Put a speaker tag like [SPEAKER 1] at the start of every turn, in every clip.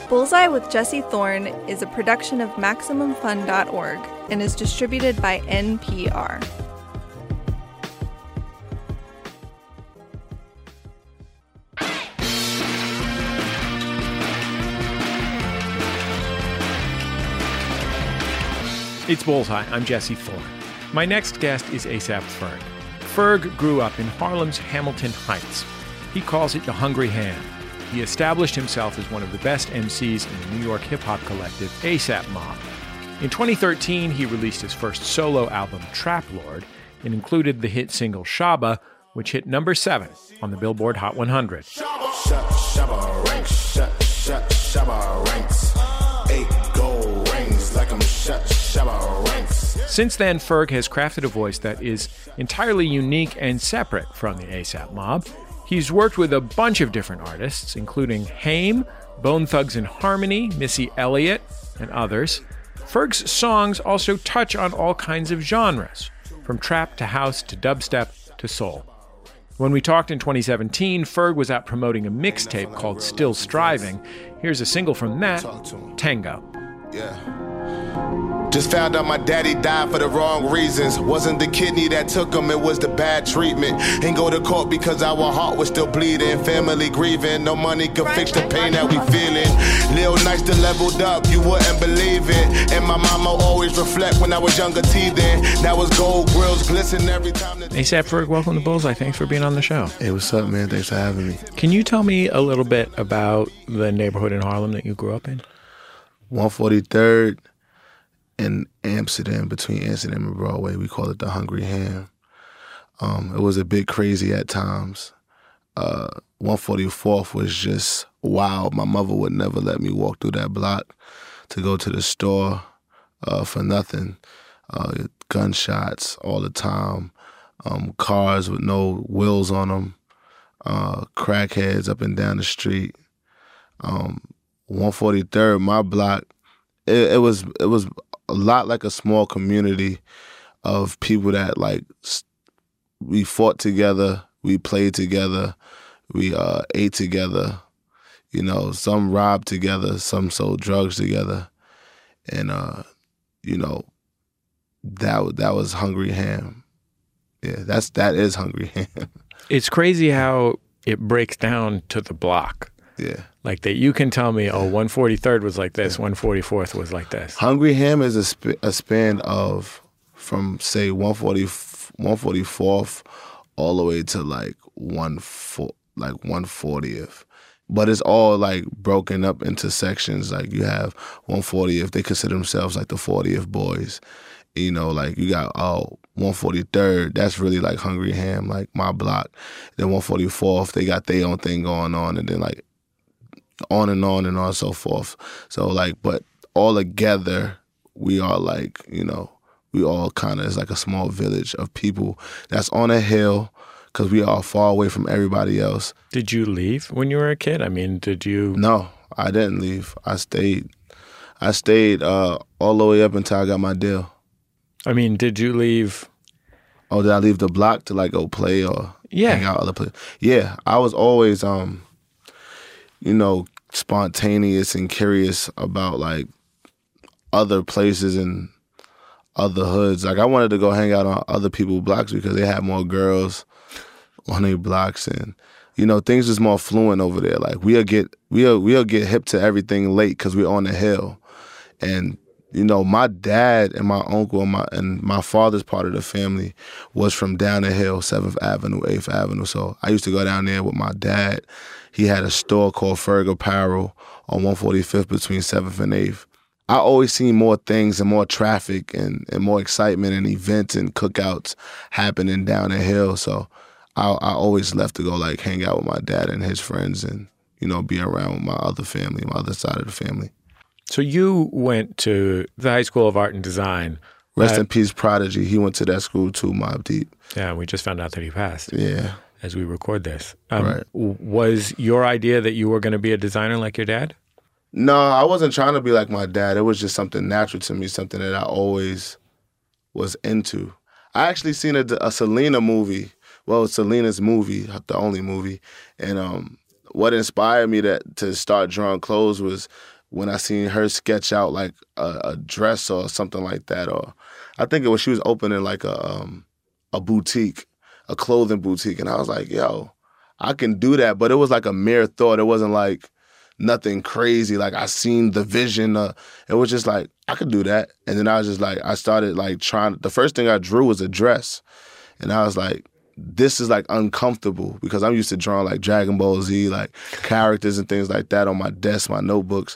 [SPEAKER 1] Bullseye with Jesse Thorne is a production of MaximumFun.org and is distributed by NPR.
[SPEAKER 2] It's Bullseye. I'm Jesse Thorne. My next guest is A$AP Ferg. Ferg grew up in Harlem's Hamilton Heights. He calls it the Hungry Ham. He established himself as one of the best MCs in the New York hip-hop collective A$AP Mob. In 2013, he released his first solo album, Trap Lord, and included the hit single Shabba, which hit number 7 on the Billboard Hot 100.
[SPEAKER 3] Shabba ranks, Shabba ranks. 8 gold rings like I'm Shabba ranks.
[SPEAKER 2] Since then, Ferg has crafted a voice that is entirely unique and separate from the A$AP Mob. He's worked with a bunch of different artists, including Haim, Bone Thugs-n-Harmony, Missy Elliott, and others. Ferg's songs also touch on all kinds of genres, from trap to house to dubstep to soul. When we talked in 2017, Ferg was out promoting a mixtape called Still Striving. Here's a single from that, Tango.
[SPEAKER 3] Yeah. Just found out my daddy died for the wrong reasons. Wasn't the kidney that took him, it was the bad treatment. Ain't go to court because our heart was still bleeding. Family grieving, no money could fix the pain that we feeling. Lil Nice to leveled up, you wouldn't believe it. And my mama always reflect when I was younger teething. That was gold grills glisten every time.
[SPEAKER 2] A$AP Ferg, welcome to Bullseye. Thanks for being on the show.
[SPEAKER 4] Hey, what's up, man? Thanks for having me.
[SPEAKER 2] Can you tell me a little bit about the neighborhood in Harlem that you grew up in?
[SPEAKER 4] 143rd in Amsterdam, between Amsterdam and Broadway. We call it the Hungry Ham. It was a bit crazy at times. 144th was just wild. My mother would never let me walk through that block to go to the store for nothing. Gunshots all the time. Cars with no wheels on them. Crackheads up and down the street. 143rd, my block, it was a lot like a small community of people that we fought together, we played together, we ate together, some robbed together, some sold drugs together, and that was Hungry Ham. Yeah, that is Hungry Ham.
[SPEAKER 2] It's crazy how it breaks down to the block.
[SPEAKER 4] Yeah.
[SPEAKER 2] Like that you can tell me, 143rd was like this, 144th was like this.
[SPEAKER 4] Hungry Ham is a span of from, say, 144th all the way to 140th. But it's all broken up into sections. Like you have 140th, they consider themselves the 40th boys. You got 143rd, that's really Hungry Ham, my block. Then 144th, they got their own thing going on, and then on and on and so forth. So but all together, we are we all kind of is a small village of people that's on a hill because we are far away from everybody else.
[SPEAKER 2] Did you leave when you were a kid? I mean, did you?
[SPEAKER 4] No, I didn't leave. I stayed all the way up until I got my deal.
[SPEAKER 2] I mean, did you leave?
[SPEAKER 4] Oh, did I leave the block to go play or hang out other places? Yeah, I was always spontaneous and curious about other places and other hoods. I wanted to go hang out on other people's blocks because they had more girls on their blocks, and things was more fluent over there. We'll get hip to everything late because we're on the hill, and my dad and my uncle and my father's part of the family was from down the hill, 7th Avenue, 8th Avenue. So I used to go down there with my dad. He had a store called Ferg Apparel on 145th between 7th and 8th. I always seen more things and more traffic and more excitement and events and cookouts happening down the hill. So I always left to go hang out with my dad and his friends and, be around with my other family, my other side of the family.
[SPEAKER 2] So you went to the High School of Art and Design.
[SPEAKER 4] Rest in peace, Prodigy. He went to that school too, Mobb Deep.
[SPEAKER 2] Yeah, we just found out that he passed.
[SPEAKER 4] Yeah.
[SPEAKER 2] As we record this.
[SPEAKER 4] Right.
[SPEAKER 2] Was your idea that you were going to be a designer like your dad?
[SPEAKER 4] No, I wasn't trying to be like my dad. It was just something natural to me, something that I always was into. I actually seen a Selena movie. Well, Selena's movie, the only movie. And what inspired me to start drawing clothes was when I seen her sketch out like a dress or something like that, or I think it was she was opening like a boutique, a clothing boutique, and I was like, yo, I can do that. But it was like a mere thought. It wasn't like nothing crazy. Like I seen the vision. It was just like, I could do that. And then I was just like, I started like trying. The first thing I drew was a dress. And I was like, this is like uncomfortable because I'm used to drawing like Dragon Ball Z, like characters and things like that on my desk, my notebooks.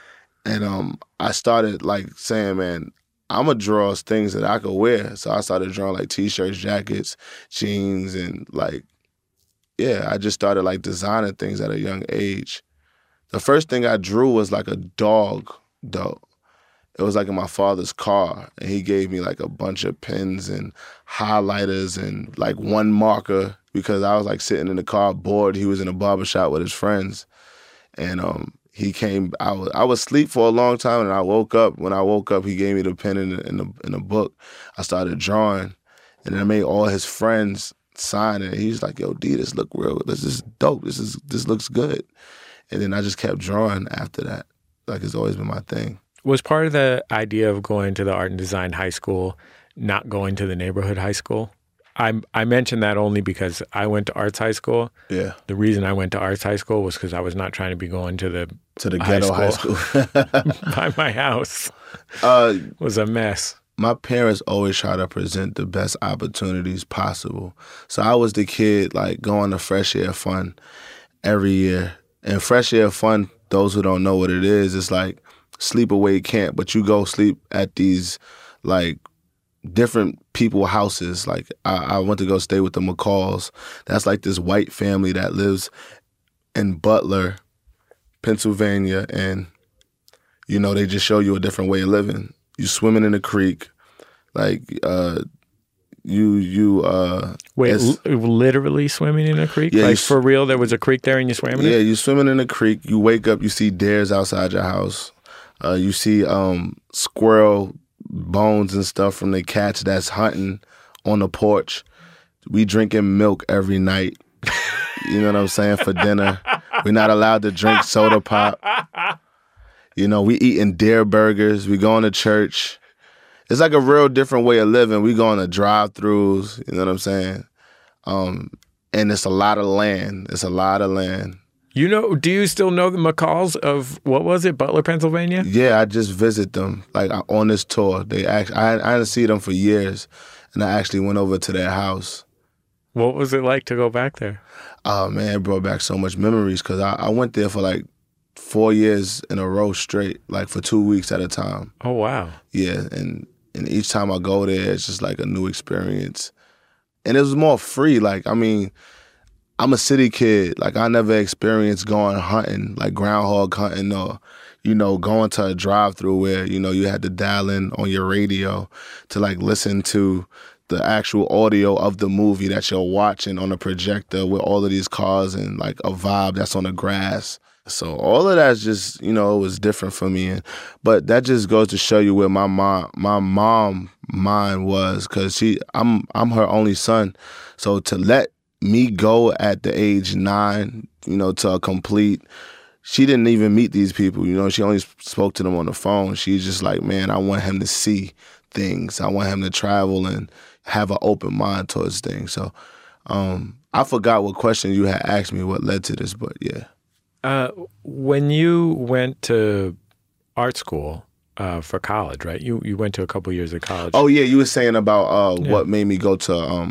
[SPEAKER 4] And I started like saying, man, I'm going to draw things that I could wear. So I started drawing like T-shirts, jackets, jeans, and like, yeah, I just started like designing things at a young age. The first thing I drew was like a dog, though. It was like in my father's car, and he gave me like a bunch of pens and highlighters and like one marker because I was like sitting in the car bored. He was in a barbershop with his friends, and he came. I was asleep for a long time, and I woke up. When I woke up, he gave me the pen in the book. I started drawing, and then I made all his friends sign it. He's like, "Yo, D, this look real. This is dope. This looks good." And then I just kept drawing after that. Like it's always been my thing.
[SPEAKER 2] Was part of the idea of going to the art and design high school not going to the neighborhood high school? I mentioned that only because I went to arts high school.
[SPEAKER 4] Yeah.
[SPEAKER 2] The reason I went to arts high school was because I was not trying to be going to the
[SPEAKER 4] ghetto high school.
[SPEAKER 2] By my house. It was a mess.
[SPEAKER 4] My parents always try to present the best opportunities possible. So I was the kid like going to Fresh Air Fun every year. And Fresh Air Fun, those who don't know what it is, it's like sleepaway camp, but you go sleep at these like different people houses. Like I went to go stay with the McCalls. That's like this white family that lives in Butler, Pennsylvania, and you know, they just show you a different way of living. You swimming in a creek, like
[SPEAKER 2] Wait, literally swimming in a creek?
[SPEAKER 4] Yeah,
[SPEAKER 2] like for real, there was a creek there and you swam in it?
[SPEAKER 4] Yeah, you swimming in a creek. You wake up, you see deers outside your house. You see squirrel bones and stuff from the cats that's hunting on the porch. We drinking milk every night. You know what I'm saying? For dinner. We're not allowed to drink soda pop. You know, we eating deer burgers. We going to church. It's like a real different way of living. We going to drive-thrus. You know what I'm saying? And it's a lot of land. It's a lot of land.
[SPEAKER 2] You know, do you still know the McCalls of, what was it, Butler, Pennsylvania?
[SPEAKER 4] Yeah, I just visit them, like on this tour. I didn't see them for years, and I actually went over to their house.
[SPEAKER 2] What was it like to go back there?
[SPEAKER 4] Oh, man, it brought back so much memories because I went there for like 4 years in a row straight, like for 2 weeks at a time.
[SPEAKER 2] Oh, wow.
[SPEAKER 4] Yeah, and each time I go there, it's just like a new experience. And it was more free. Like, I mean, I'm a city kid. Like, I never experienced going hunting, like groundhog hunting or, you know, going to a drive-thru where, you know, you had to dial in on your radio to, like, listen to the actual audio of the movie that you're watching on a projector with all of these cars and, like, a vibe that's on the grass. So all of that's just, you know, it was different for me. But that just goes to show you where my mom mind was, because I'm her only son. So to let me go at the age 9, you know, to a complete, she didn't even meet these people, you know, she only spoke to them on the phone. She's just like, man, I want him to see things. I want him to travel and have an open mind towards things. So I forgot what question you had asked me, what led to this, but yeah.
[SPEAKER 2] When you went to art school for college, right? You went to a couple years of college.
[SPEAKER 4] Oh, yeah, you were saying about what made me go to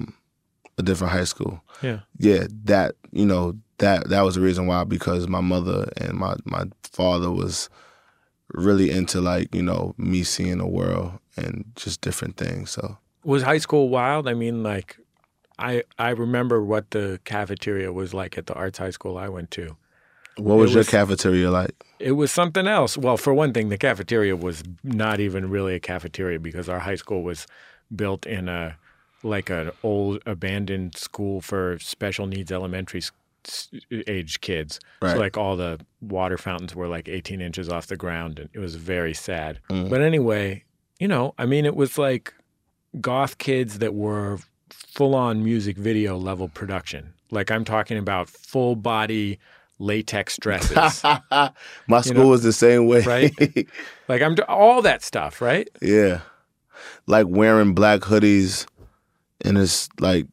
[SPEAKER 4] a different high school.
[SPEAKER 2] Yeah.
[SPEAKER 4] Yeah, that, you know, that was the reason why, because my mother and my father was really into, like, you know, me seeing the world and just different things. So
[SPEAKER 2] was high school wild? I mean, like, I remember what the cafeteria was like at the arts high school I went to.
[SPEAKER 4] What was your cafeteria like?
[SPEAKER 2] It was something else. Well, for one thing, the cafeteria was not even really a cafeteria because our high school was built in an old abandoned school for special needs elementary age kids. Right. So like all the water fountains were like 18 inches off the ground, and it was very sad. Mm. But anyway, you know, I mean, it was like goth kids that were full-on music video level production. Like I'm talking about full body latex dresses.
[SPEAKER 4] My school was the same way.
[SPEAKER 2] Right? Like all that stuff, right?
[SPEAKER 4] Yeah. Like wearing black hoodies and it's like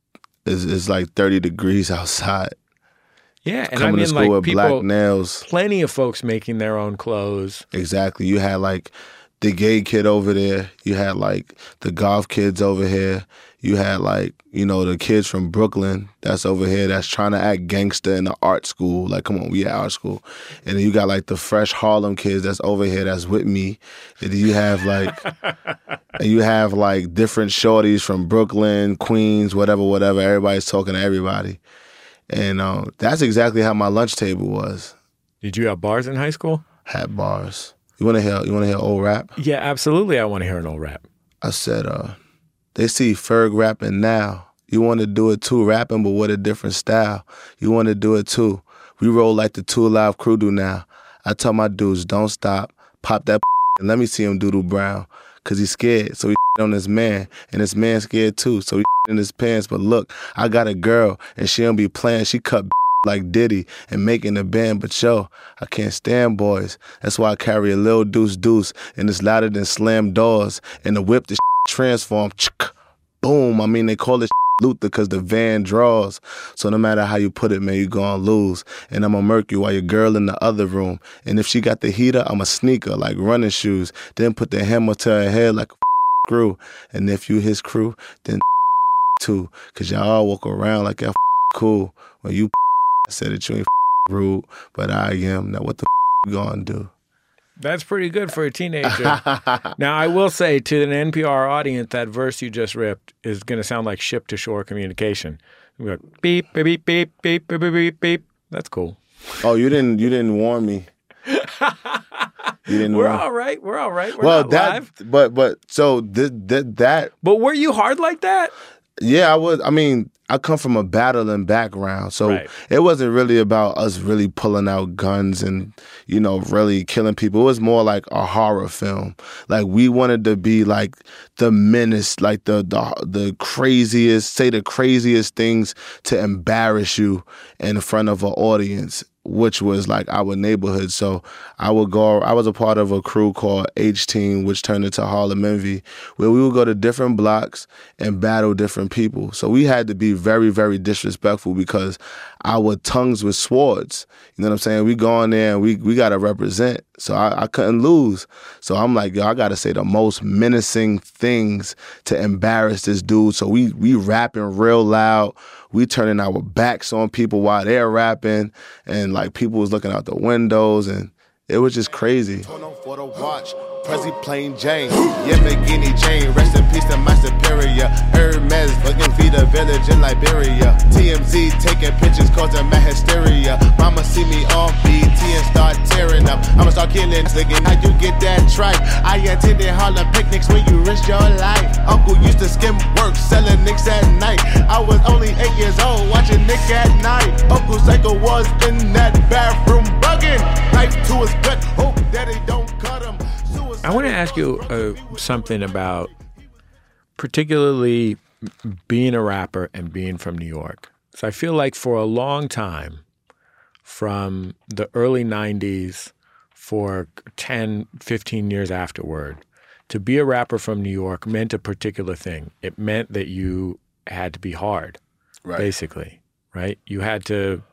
[SPEAKER 4] 30 degrees outside.
[SPEAKER 2] Yeah, and
[SPEAKER 4] coming
[SPEAKER 2] I mean,
[SPEAKER 4] to school
[SPEAKER 2] like
[SPEAKER 4] with
[SPEAKER 2] people,
[SPEAKER 4] black nails.
[SPEAKER 2] Plenty of folks making their own clothes.
[SPEAKER 4] Exactly. You had like the gay kid over there. You had like the golf kids over here. You had like, you know, the kids from Brooklyn that's over here that's trying to act gangster in the art school. Like, come on, we at art school. And then you got like the fresh Harlem kids that's over here that's with me. And then you have like, different shorties from Brooklyn, Queens, whatever. Everybody's talking to everybody. And that's exactly how my lunch table was.
[SPEAKER 2] Did you have bars in high school?
[SPEAKER 4] Had bars. You want to hear old rap?
[SPEAKER 2] Yeah, absolutely. I want to hear an old rap.
[SPEAKER 4] I said, they see Ferg rapping now. You want to do it too, rapping, but with a different style. You want to do it too. We roll like the 2 Live Crew do now. I tell my dudes, don't stop, pop that and let me see him doodle brown. Cause he's scared, so he on his man, and his man scared too, so he in his pants. But look, I got a girl, and she don't be playing. She cut like Diddy and making the band. But yo, I can't stand boys. That's why I carry a little deuce, and it's louder than slam doors. And the whip, the transform, boom. I mean, they call it Luther because the van draws. So no matter how you put it, man, you gonna lose. And I'ma murk you while your girl in the other room. And if she got the heater, I'm a sneaker like running shoes. Then put the hammer to her head like a screw. And if you his crew, then too. Cause y'all all walk around like that cool. When you said that you ain't rude, but I am. Now what the you gonna do?
[SPEAKER 2] That's pretty good for a teenager. Now, I will say to an NPR audience, that verse you just ripped is going to sound like ship-to-shore communication. We go beep, beep, beep, beep, beep, beep, beep, beep. That's cool.
[SPEAKER 4] Oh, you didn't warn me.
[SPEAKER 2] We're all right. We're
[SPEAKER 4] well,
[SPEAKER 2] not live.
[SPEAKER 4] But so that.
[SPEAKER 2] But were you hard like that?
[SPEAKER 4] Yeah, I was. I mean, I come from a battling background, so
[SPEAKER 2] right.
[SPEAKER 4] It wasn't really about us really pulling out guns and, you know, really killing people. It was more like a horror film. Like, we wanted to be like the menace, like the craziest, say the craziest things to embarrass you in front of an audience, which was like our neighborhood. So I was a part of a crew called H-Team, which turned into Harlem Envy, where we would go to different blocks and battle different people. So we had to be very, very disrespectful because our tongues were swords. You know what I'm saying? We go in there and we got to represent. So I couldn't lose. So I'm like, yo, I got to say the most menacing things to embarrass this dude. So we rapping real loud. We turning our backs on people while they're rapping, and like people was looking out the windows, and it was just crazy.
[SPEAKER 3] For the watch, Prezi plain Jane, Yamagini Jane, rest in peace to my superior. Hermes looking feed a village in Liberia. TMZ taking pictures causing my hysteria. Mama see me on BT and start tearing up. I'ma start killing, thinking how you get that tripe. I attended Harlem picnics when you risked your life. Uncle used to skim work, selling nicks at night. I was only 8 years old, watching Nick at night. Uncle Psycho was in that bathroom bugging. Knife to his gut, hope that it don't cut him.
[SPEAKER 2] I want to ask you something about particularly being a rapper and being from New York. So I feel like for a long time, from the early 90s for 10, 15 years afterward, to be a rapper from New York meant a particular thing. It meant that you had to be hard, right. Basically, right? You had to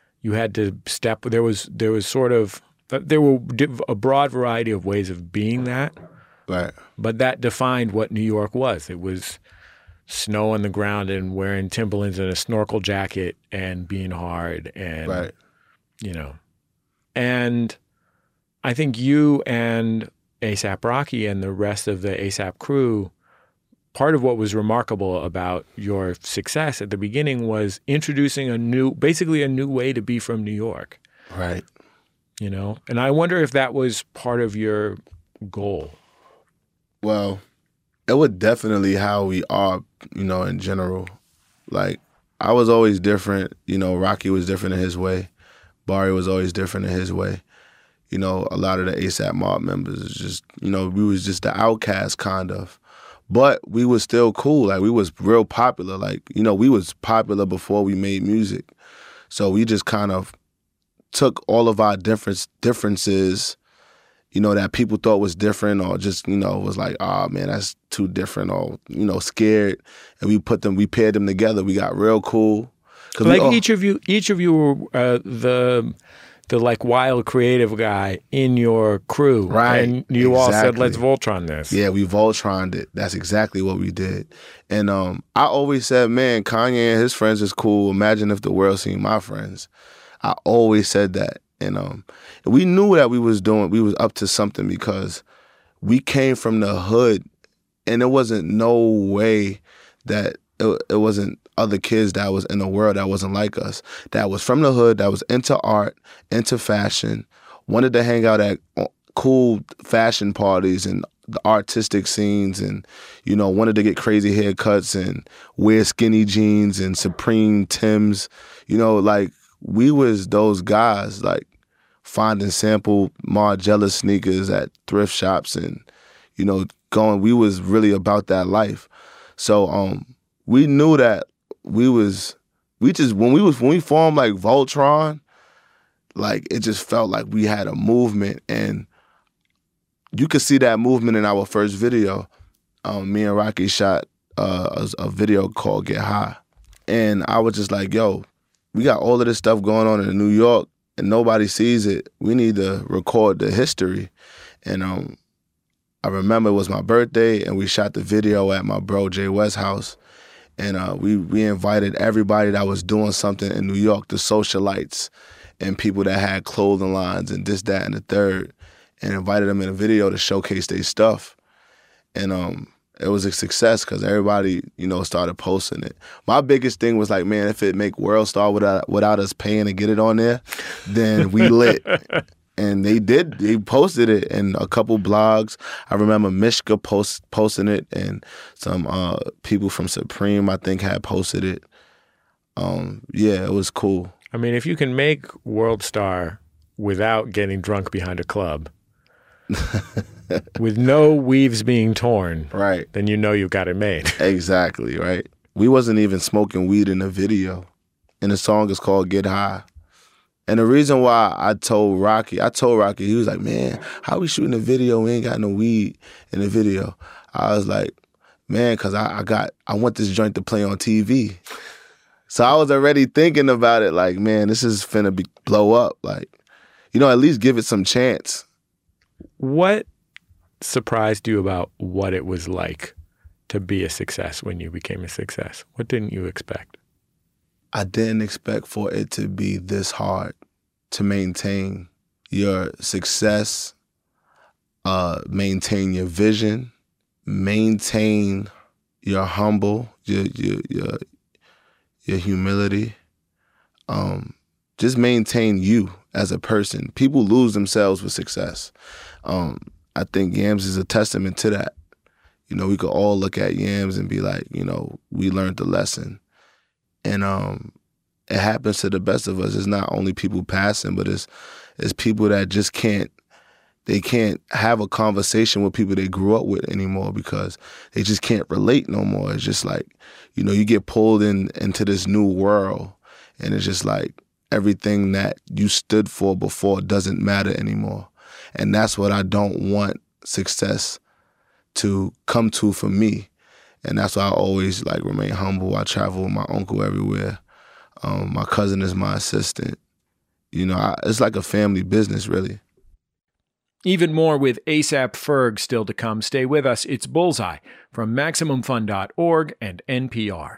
[SPEAKER 2] step. There was sort of. There were a broad variety of ways of being that,
[SPEAKER 4] right.
[SPEAKER 2] But that defined what New York was. It was snow on the ground and wearing Timberlands and a snorkel jacket and being hard and,
[SPEAKER 4] right.
[SPEAKER 2] You know. And I think you and A$AP Rocky and the rest of the A$AP crew, part of what was remarkable about your success at the beginning was introducing basically a new way to be from New York.
[SPEAKER 4] Right.
[SPEAKER 2] You know, and I wonder if that was part of your goal.
[SPEAKER 4] Well, it was definitely how we are, you know, in general. Like, I was always different. You know, Rocky was different in his way. Barry was always different in his way. You know, a lot of the A$AP Mob members is just, you know, we was just the outcast kind of. But we was still cool. Like, we was real popular. Like, you know, we was popular before we made music. So we just kind of took all of our differences, that people thought was different or just, was like, oh man, that's too different or, scared. And we paired them together. We got real cool.
[SPEAKER 2] Like each of you were the like wild creative guy in your crew.
[SPEAKER 4] Right.
[SPEAKER 2] And you all said, let's Voltron this.
[SPEAKER 4] Yeah, we Voltroned it. That's exactly what we did. And I always said, man, Kanye and his friends is cool. Imagine if the world seen my friends. I always said that. And we knew that we was up to something because we came from the hood and there wasn't no way that it wasn't other kids that was in the world that wasn't like us, that was from the hood, that was into art, into fashion, wanted to hang out at cool fashion parties and the artistic scenes and, wanted to get crazy haircuts and wear skinny jeans and Supreme Timbs. Like we was those guys, like finding sample Margiela sneakers at thrift shops and, we was really about that life. So we knew that when we formed like Voltron, like it just felt like we had a movement, and you could see that movement in our first video. Me and Rocky shot a video called Get High, and I was just like, yo, we got all of this stuff going on in New York and nobody sees it. We need to record the history. And I remember it was my birthday and we shot the video at my bro Jay West's house. And we invited everybody that was doing something in New York, the socialites and people that had clothing lines and this, that, and the third, and invited them in a video to showcase their stuff. And it was a success because everybody, started posting it. My biggest thing was like, man, if it make World Star without us paying to get it on there, then we lit. And they did. They posted it in a couple blogs. I remember Mishka posting it, and some people from Supreme, I think, had posted it. Yeah, it was cool.
[SPEAKER 2] I mean, if you can make World Star without getting drunk behind a club, with no weaves being torn,
[SPEAKER 4] right,
[SPEAKER 2] then you got it made.
[SPEAKER 4] Exactly, right. We wasn't even smoking weed in the video. And the song is called Get High. And the reason why I told Rocky, he was like, man, how we shooting a video? We ain't got no weed in the video. I was like, man, because I want this joint to play on TV. So I was already thinking about it like, man, this is finna blow up. Like, at least give it some chance.
[SPEAKER 2] What surprised you about what it was like to be a success when you became a success? What didn't you expect?
[SPEAKER 4] I didn't expect for it to be this hard to maintain your success, maintain your vision, maintain your humble, your humility, just maintain you as a person. People lose themselves with success. I think Yams is a testament to that. We could all look at Yams and be like, we learned the lesson. And it happens to the best of us. It's not only people passing, but it's people that just can't have a conversation with people they grew up with anymore because they just can't relate no more. It's just like, you get pulled into this new world, and it's just like everything that you stood for before doesn't matter anymore. And that's what I don't want success to come to for me. And that's why I always remain humble. I travel with my uncle everywhere. My cousin is my assistant. It's like a family business, really.
[SPEAKER 2] Even more with A$AP Ferg still to come. Stay with us. It's Bullseye from MaximumFun.org and NPR.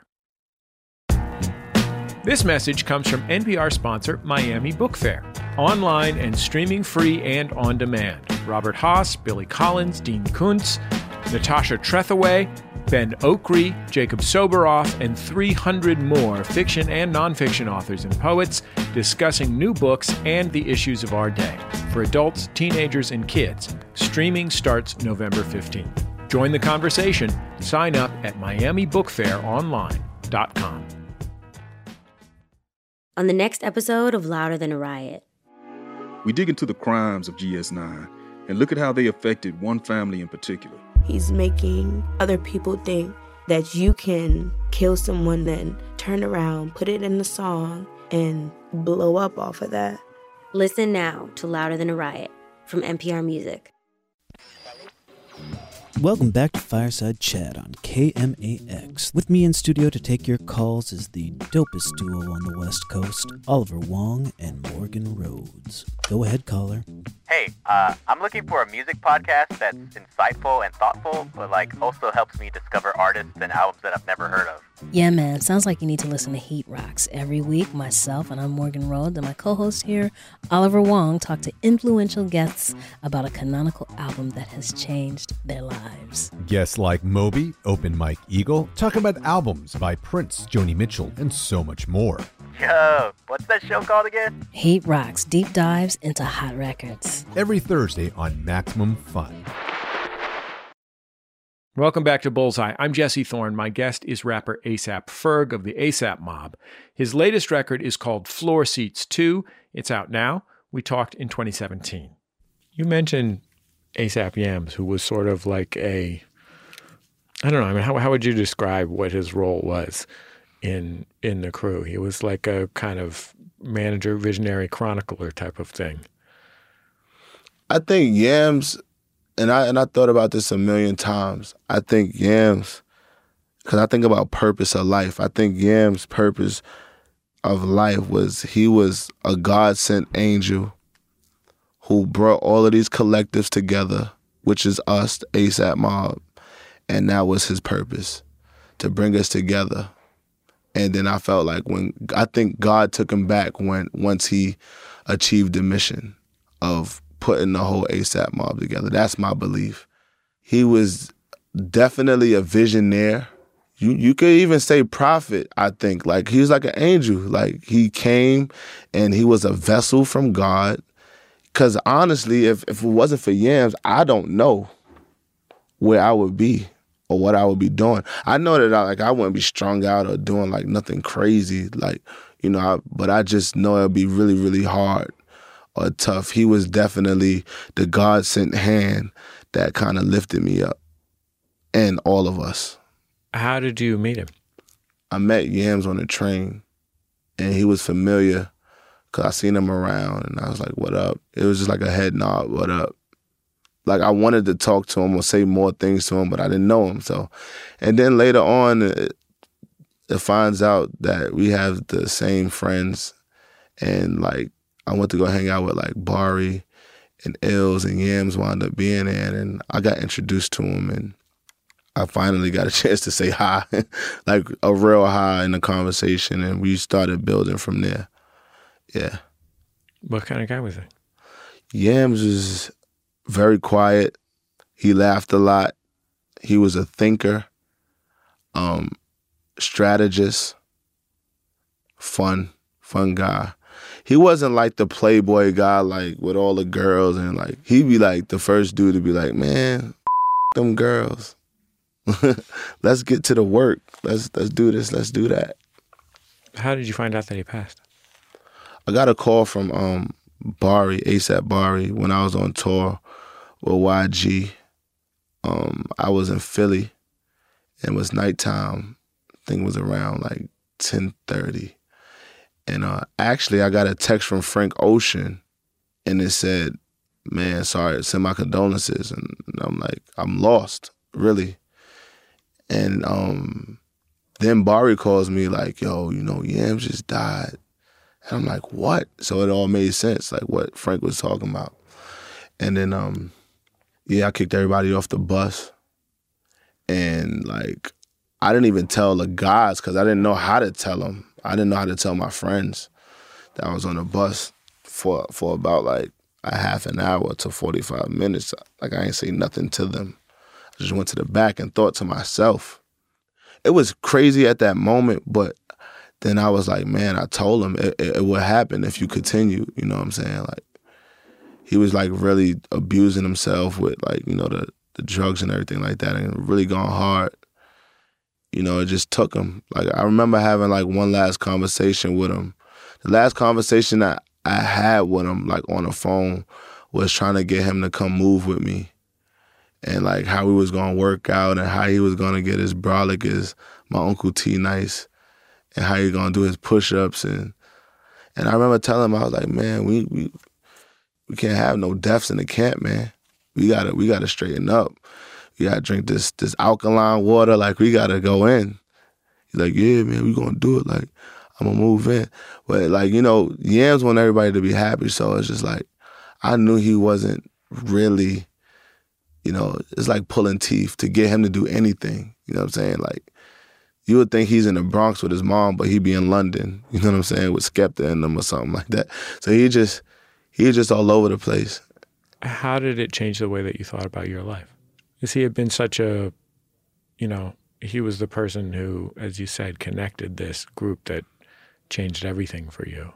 [SPEAKER 2] This message comes from NPR sponsor Miami Book Fair. Online and streaming free and on demand. Robert Haas, Billy Collins, Dean Koontz, Natasha Trethewey, Ben Okri, Jacob Soboroff, and 300 more fiction and nonfiction authors and poets discussing new books and the issues of our day. For adults, teenagers, and kids, streaming starts November 15th. Join the conversation. Sign up at MiamiBookFairOnline.com.
[SPEAKER 5] On the next episode of Louder Than a Riot.
[SPEAKER 6] We dig into the crimes of GS9 and look at how they affected one family in particular.
[SPEAKER 7] He's making other people think that you can kill someone, then turn around, put it in the song, and blow up off of that.
[SPEAKER 5] Listen now to Louder Than a Riot from NPR Music.
[SPEAKER 8] Welcome back to Fireside Chat on KMAX. With me in studio to take your calls is the dopest duo on the West Coast, Oliver Wong and Morgan Rhodes. Go ahead, caller.
[SPEAKER 9] Hey, I'm looking for a music podcast that's insightful and thoughtful, but also helps me discover artists and albums that I've never heard of.
[SPEAKER 10] Yeah, man. Sounds like you need to listen to Heat Rocks. Every week, myself, and I'm Morgan Rhodes, and my co-host here, Oliver Wong, talk to influential guests about a canonical album that has changed their lives.
[SPEAKER 11] Guests like Moby, Open Mike Eagle, talk about albums by Prince, Joni Mitchell, and so much more.
[SPEAKER 9] Yo, what's that show called again?
[SPEAKER 10] Heat Rocks, deep dives into hot records.
[SPEAKER 11] Every Thursday on Maximum Fun.
[SPEAKER 2] Welcome back to Bullseye. I'm Jesse Thorne. My guest is rapper A$AP Ferg of the A$AP Mob. His latest record is called Floor Seats 2. It's out now. We talked in 2017. You mentioned A$AP Yams, who was sort of like I don't know, how would you describe what his role was in the crew? He was like a kind of manager, visionary chronicler type of thing.
[SPEAKER 4] I think Yams, and I thought about this a million times. I think Yams, because I think about purpose of life. I think Yams' purpose of life was he was a God-sent angel who brought all of these collectives together, which is us, the A$AP Mob, and that was his purpose, to bring us together. And then I felt like I think God took him back once he achieved the mission of putting the whole A$AP Mob together. That's my belief. He was definitely a visionaire. You could even say prophet, I think. Like, he was like an angel. Like, he came and he was a vessel from God. Because honestly, if it wasn't for Yams, I don't know where I would be or what I would be doing. I know that I wouldn't be strung out or doing like nothing crazy, but I just know it'd be really, really hard or tough. He was definitely the God-sent hand that kind of lifted me up, and all of us.
[SPEAKER 2] How did you meet him?
[SPEAKER 4] I met Yams on the train, and he was familiar because I seen him around, and I was like, what up? It was just like a head nod, what up? Like, I wanted to talk to him or say more things to him, but I didn't know him. So, and then later on, it finds out that we have the same friends, and like, I went to go hang out with like Bari and Ills, and Yams wound up being there, and I got introduced to him, and I finally got a chance to say hi, like a real hi in the conversation, and we started building from there. Yeah.
[SPEAKER 2] What kind of guy was he?
[SPEAKER 4] Yams was very quiet. He laughed a lot. He was a thinker, strategist, fun guy. He wasn't like the playboy guy, like with all the girls, and like he'd be like the first dude to be like, man, them girls. Let's get to the work. Let's do this. Let's do that.
[SPEAKER 2] How did you find out that he passed?
[SPEAKER 4] I got a call from Bari, A$AP Bari, when I was on tour with YG. I was in Philly, and it was nighttime. I think it was around like 10:30. And actually, I got a text from Frank Ocean, and it said, man, sorry, send my condolences. And I'm like, I'm lost, really. And then Bari calls me like, yo, Yams just died. And I'm like, what? So it all made sense, like what Frank was talking about. And then, I kicked everybody off the bus. And like, I didn't even tell the guys because I didn't know how to tell them. I didn't know how to tell my friends that I was on the bus for about like a half an hour to 45 minutes. Like, I ain't say nothing to them. I just went to the back and thought to myself. It was crazy at that moment, but then I was like, man, I told him it would happen if you continue, you know what I'm saying? Like, he was like really abusing himself with like, the drugs and everything like that, and really going hard. It just took him. Like, I remember having like one last conversation with him. The last conversation that I had with him, like on the phone, was trying to get him to come move with me. And like how we was gonna work out and how he was gonna get his brolic as my Uncle T Nice, and how he gonna do his push-ups. And And I remember telling him, I was like, man, we can't have no deaths in the camp, man. We gotta straighten up. We gotta drink this alkaline water. Like, we gotta go in. He's like, yeah, man, we gonna do it. Like, I'm gonna move in. But like, you know, Yams want everybody to be happy. So it's just like, I knew he wasn't really, you know, it's like pulling teeth to get him to do anything. You know what I'm saying? Like, you would think he's in the Bronx with his mom, but he'd be in London, you know what I'm saying, with Skepta in them or something like that. So he was just all over the place.
[SPEAKER 2] How did it change the way that you thought about your life? Because he had been such a, you know, he was the person who, as you said, connected this group that changed everything for you.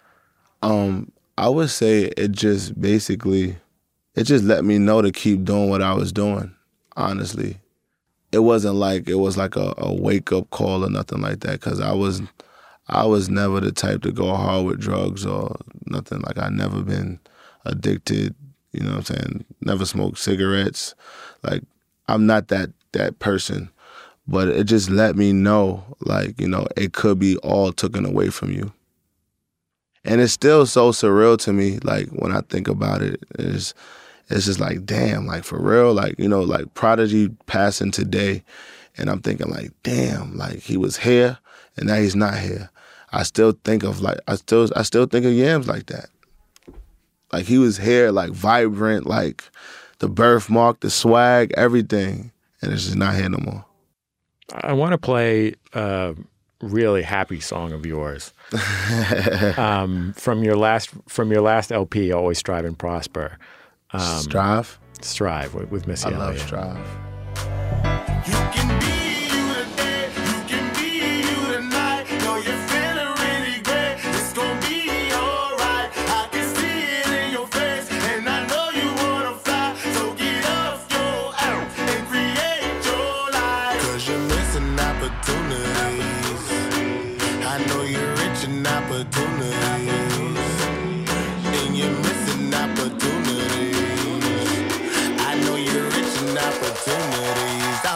[SPEAKER 4] I would say it just let me know to keep doing what I was doing, honestly. It wasn't like it was like a wake-up call or nothing like that, because I was never the type to go hard with drugs or nothing. Like, I never been addicted, you know what I'm saying? Never smoked cigarettes. Like, I'm not that person. But it just let me know, like, you know, it could be all taken away from you. And it's still so surreal to me, like, when I think about it, it's just like, damn, like, for real, like, you know, like, Prodigy passing today, and I'm thinking, like, damn, like, he was here, and now he's not here. I still think of, like, I still think of Yams like that. Like, he was here, like, vibrant, like, the birthmark, the swag, everything, and it's just not here no more.
[SPEAKER 2] I want to play a really happy song of yours from your last LP, Always Strive and Prosper.
[SPEAKER 4] Strive
[SPEAKER 2] with Missy Elliott.
[SPEAKER 4] I love Strive.
[SPEAKER 12] You can be you today, you can be you tonight. Know you're feeling really great, it's gonna be alright. I can see it in your face, and I know you wanna fly. So get off your ass and create your life. 'Cause you're missing opportunities. I know you're rich in opportunities, and you're missing opportunities. I know you're rich in opportunities.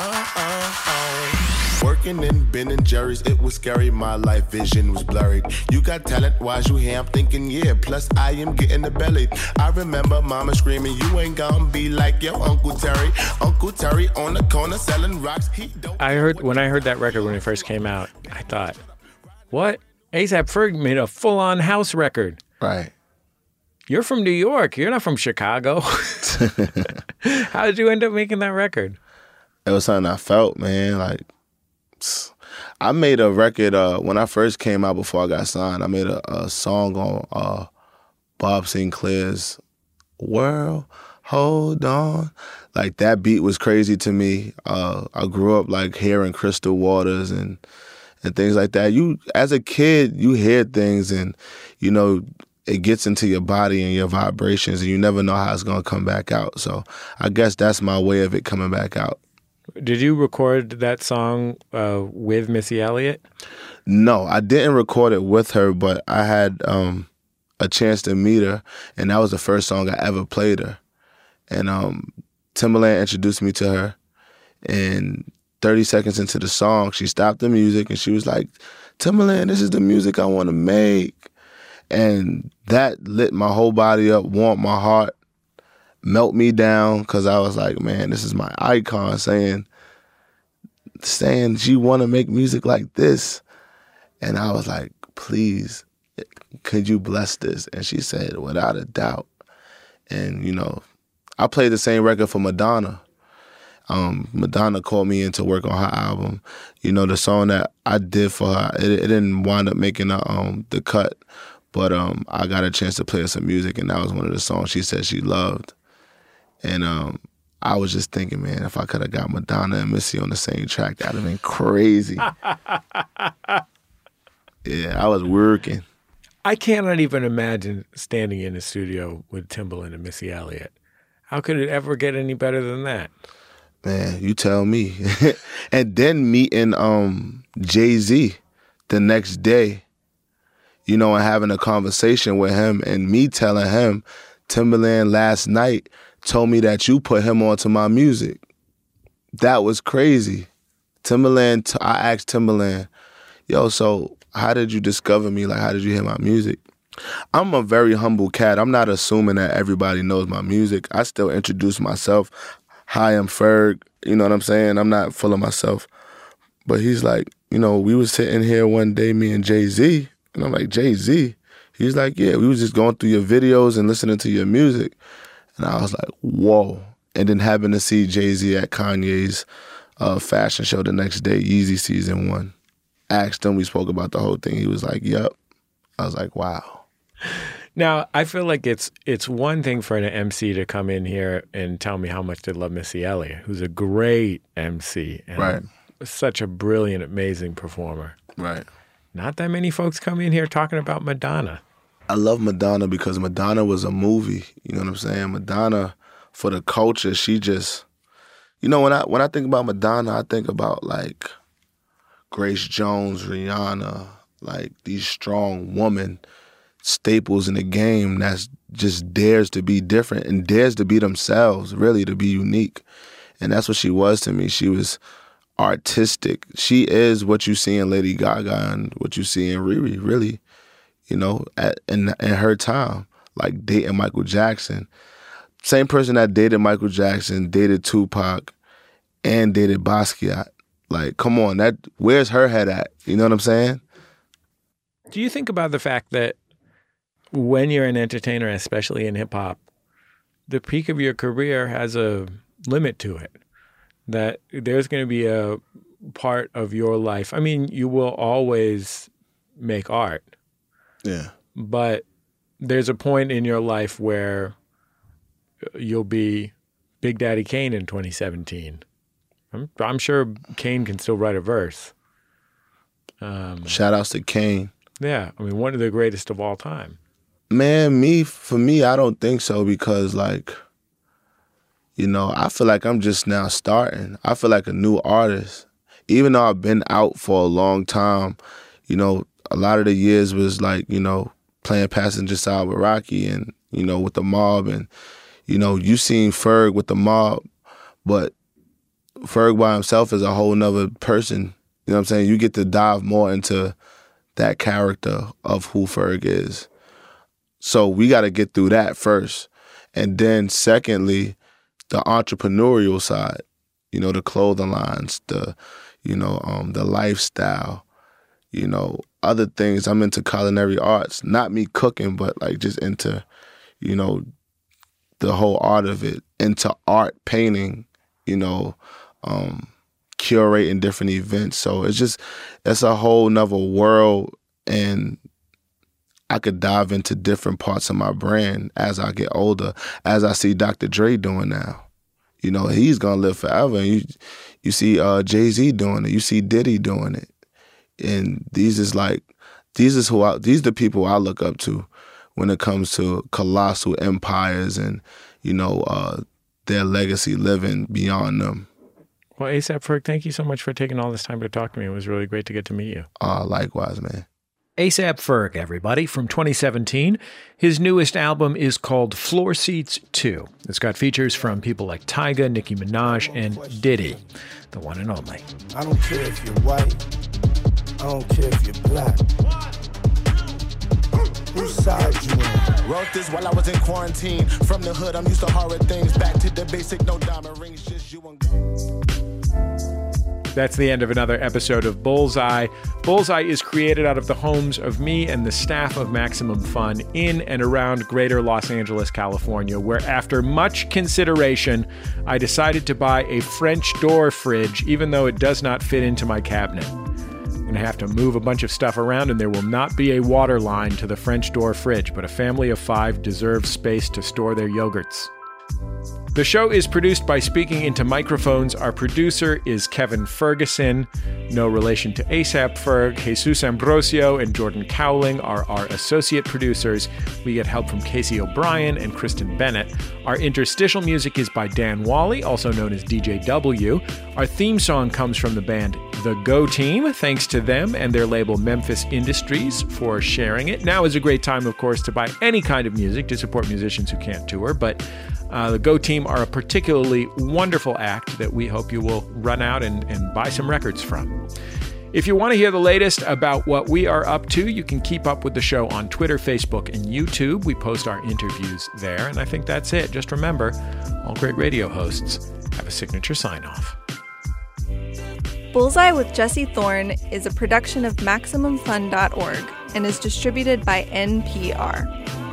[SPEAKER 12] Working in Ben and Jerry's, it was scary. My life vision was blurry. You got talent, why's you here? I'm thinking, yeah, plus I am getting the belly. I remember mama screaming, you ain't gonna be like your Uncle Terry. Uncle Terry on the corner selling rocks.
[SPEAKER 2] When I heard that record when it first came out, I thought, what? A$AP Ferg made a full-on house record.
[SPEAKER 4] Right.
[SPEAKER 2] You're from New York. You're not from Chicago. How did you end up making that record?
[SPEAKER 4] It was something I felt, man. Like, I made a record when I first came out before I got signed. I made a song on Bob Sinclair's World, Hold On. Like, that beat was crazy to me. I grew up, like, hearing Crystal Waters and things like that. You, as a kid, you hear things and, you know, it gets into your body and your vibrations, and you never know how it's going to come back out. So I guess that's my way of it coming back out.
[SPEAKER 2] Did you record that song with Missy Elliott?
[SPEAKER 4] No, I didn't record it with her, but I had a chance to meet her, and that was the first song I ever played her. And Timbaland introduced me to her, and 30 seconds into the song, she stopped the music, and she was like, Timbaland, this is the music I want to make. And that lit my whole body up, warmed my heart, melt me down, because I was like, man, this is my icon saying she want to make music like this. And I was like, please, could you bless this? And she said, without a doubt. And, you know, I played the same record for Madonna. Madonna called me in to work on her album. You know, the song that I did for her, it didn't wind up making the cut. But I got a chance to play her some music, and that was one of the songs she said she loved. And I was just thinking, man, if I could have got Madonna and Missy on the same track, that would have been crazy. Yeah, I was working.
[SPEAKER 2] I cannot even imagine standing in the studio with Timbaland and Missy Elliott. How could it ever get any better than that?
[SPEAKER 4] Man, you tell me. And then meeting Jay-Z the next day, you know, and having a conversation with him, and me telling him, Timbaland last night told me that you put him onto my music. That was crazy. I asked Timbaland, yo, so how did you discover me? Like, how did you hear my music? I'm a very humble cat. I'm not assuming that everybody knows my music. I still introduce myself. Hi, I'm Ferg. You know what I'm saying? I'm not full of myself. But he's like, you know, we was sitting here one day, me and Jay-Z. And I'm like, Jay-Z? He's like, yeah, we was just going through your videos and listening to your music. And I was like, whoa. And then happened to see Jay-Z at Kanye's fashion show the next day, Yeezy Season 1. Asked him, we spoke about the whole thing. He was like, yep. I was like, wow.
[SPEAKER 2] Now, I feel like it's one thing for an MC to come in here and tell me how much they love Missy Elliott, who's a great MC and such a brilliant, amazing performer.
[SPEAKER 4] Right.
[SPEAKER 2] Not that many folks come in here talking about Madonna.
[SPEAKER 4] I love Madonna because Madonna was a movie. You know what I'm saying? Madonna, for the culture, she just, you know, when I think about Madonna, I think about like Grace Jones, Rihanna, like these strong women, staples in the game that's just dares to be different and dares to be themselves, really, to be unique. And that's what she was to me. She was artistic. She is what you see in Lady Gaga and what you see in Riri, really, you know, in her time, like dating Michael Jackson. Same person that dated Michael Jackson, dated Tupac, and dated Basquiat. Like, come on, where's her head at? You know what I'm saying?
[SPEAKER 2] Do you think about the fact that when you're an entertainer, especially in hip hop, the peak of your career has a limit to it? That there's going to be a part of your life. I mean, you will always make art.
[SPEAKER 4] Yeah.
[SPEAKER 2] But there's a point in your life where you'll be Big Daddy Kane in 2017. I'm sure Kane can still write a verse.
[SPEAKER 4] Shout outs to Kane.
[SPEAKER 2] Yeah. I mean, one of the greatest of all time.
[SPEAKER 4] Man, for me, I don't think so because, like, you know, I feel like I'm just now starting. I feel like a new artist. Even though I've been out for a long time, you know, a lot of the years was like, you know, playing passenger side with Rocky and, you know, with the Mob. And, you know, you seen Ferg with the Mob, but Ferg by himself is a whole nother person. You know what I'm saying? You get to dive more into that character of who Ferg is. So we got to get through that first. And then secondly, the entrepreneurial side, you know, the clothing lines, the lifestyle, you know, other things. I'm into culinary arts, not me cooking, but like just into, you know, the whole art of it, into art, painting, you know, curating different events. So it's a whole nother world, and I could dive into different parts of my brand as I get older, as I see Dr. Dre doing now. You know, he's gonna live forever. And you see Jay-Z doing it, you see Diddy doing it. And these are the people I look up to when it comes to colossal empires and, you know, their legacy living beyond them.
[SPEAKER 2] Well, A$AP Ferg, thank you so much for taking all this time to talk to me. It was really great to get to meet you.
[SPEAKER 4] Likewise, man.
[SPEAKER 2] A$AP Ferg, everybody, from 2017. His newest album is called Floor Seats 2. It's got features from people like Tyga, Nicki Minaj, and Diddy, the one and only.
[SPEAKER 13] I don't care if you're white. I don't care if you're black. Whose side you on?
[SPEAKER 3] Wrote this while I was in quarantine. From the hood, I'm used to horrid things. Back to the basic, no diamond rings, just you and...
[SPEAKER 2] That's the end of another episode of Bullseye. Bullseye is created out of the homes of me and the staff of Maximum Fun in and around greater Los Angeles, California, where after much consideration, I decided to buy a French door fridge, even though it does not fit into my cabinet. I'm going to have to move a bunch of stuff around, and there will not be a water line to the French door fridge, but a family of 5 deserves space to store their yogurts. The show is produced by Speaking Into Microphones. Our producer is Kevin Ferguson. No relation to A$AP Ferg. Jesus Ambrosio and Jordan Cowling are our associate producers. We get help from Casey O'Brien and Kristen Bennett. Our interstitial music is by Dan Wally, also known as DJ W. Our theme song comes from the band The Go Team. Thanks to them and their label Memphis Industries for sharing it. Now is a great time, of course, to buy any kind of music to support musicians who can't tour, but the Go Team are a particularly wonderful act that we hope you will run out and buy some records from. If you want to hear the latest about what we are up to, you can keep up with the show on Twitter, Facebook, and YouTube. We post our interviews there, and I think that's it. Just remember, all great radio hosts have a signature sign-off.
[SPEAKER 1] Bullseye with Jesse Thorne is a production of MaximumFun.org and is distributed by NPR.